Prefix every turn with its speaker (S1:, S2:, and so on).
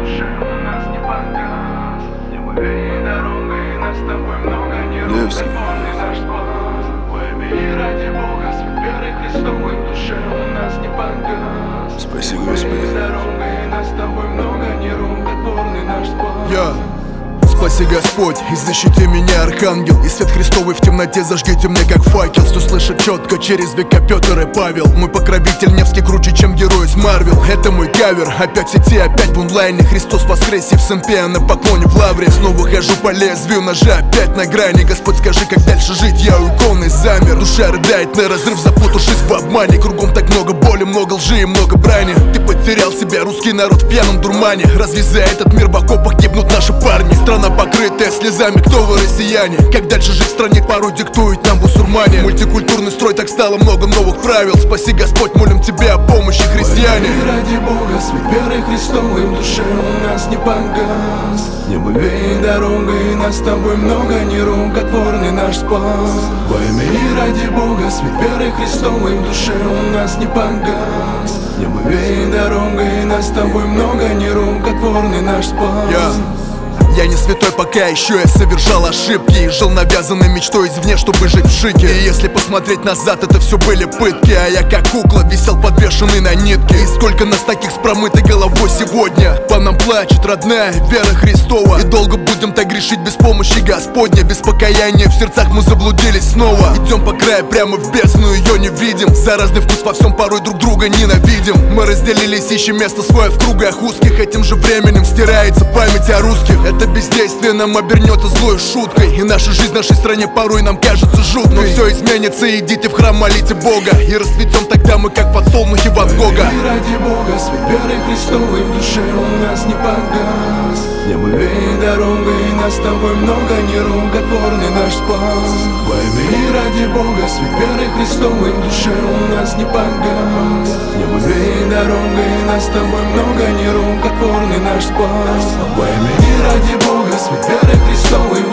S1: душе у нас не погас. Небо и дорога, и нас с тобой много не рукотворный наш спас. Пойми ради Бога, свет веры Христовой в душе у нас не погас.
S2: Спасибо, Господи.
S1: Дорога, и нас с тобой много не рукотворный наш спас.
S2: Спаси Господь и защити меня, Архангел. И свет Христовый в темноте зажгите мне, как факел. Все слышит четко через века Петр и Павел. Мой покровитель Невский круче, чем герой из Марвел. Это мой кавер, опять в сети, опять в онлайне. Христос воскресе в СМП, а на поклоне в лавре. Снова хожу по лезвию ножа, опять на грани. Господь, скажи, как дальше жить, я у иконы замер. Душа рыдает на разрыв, запутавшись в обмане. Кругом так много боли, много лжи и много брани. Ты потерял себя, русский народ в пьяном дурмане. Разве за этот мир в окопах гибнут наши парни? Страна покрытая слезами, кто вы, россияне? Как дальше жить в стране, порой диктуют нам бусурмане. Мультикультурный строй, так стало много новых правил. Спаси Господь, молим тебя о помощи, христиане.
S1: Пойми ради Бога, свет веры Христовой в душе у нас не погас. Небо и дорога, и нас с тобой много, не рукотворный наш спас. Пойми ради Бога, свет веры Христовой в душе у нас не погас. Небо и дорога, и нас с тобой много, не рукотворный наш спас.
S2: Я не святой, пока еще я совершал ошибки и жил навязанной мечтой извне, чтобы жить в шике. И если посмотреть назад, это все были пытки, а я как кукла висел подвешенный на нитке. И сколько нас таких с промытой головой сегодня. По нам плачет родная вера Христова. И долго будем так грешить без помощи Господня. Без покаяния в сердцах мы заблудились снова. Идем по краю прямо в бездну, ее не видим. За разный вкус во всем порой друг друга ненавидим. Мы разделились, ищем место свое в кругах узких. Этим же временем стирается память о русских. Это бездействие нам обернется злой шуткой. И наша жизнь в нашей стране порой нам кажется жуткой. Но все изменится, идите в храм, молите Бога. И расцветем тогда мы, как подсолнухи Ван Гога.
S1: Пойми ради Бога, свет веры Христовой в душе у нас не погас. Небо и дорога, и нас с тобой много, не рукотворный наш спас. Пойми ради Бога, свет веры Христовой в душе у нас не погас. Небо и дорога, и нас с тобой много, не рукотворный наш спас. Пойми ради Бога, свет веры Христовой